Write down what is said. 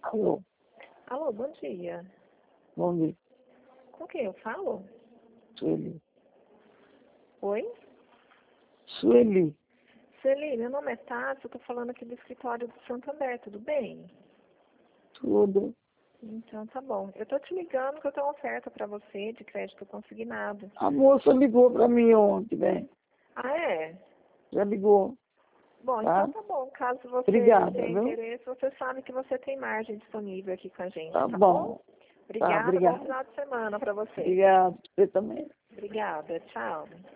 Alô, Alô, bom dia. bom dia, Com quem eu falo? Sueli. Oi? Sueli, Sueli, meu nome é Tati, eu tô falando aqui do escritório do Santander, tudo bem? tudo. Então tá bom. Eu tô te ligando que eu tenho uma oferta pra você de crédito consignado. A moça ligou pra mim ontem, né? Ah, é? Já ligou, Bom, tá? então tá bom. Caso você Obrigada, tenha viu? interesse, você sabe que você tem margem disponível aqui com a gente, Tá tá bom? bom. Tá, Obrigada, bom obrigada. final de semana pra você. Obrigado, você também. Obrigada, tchau.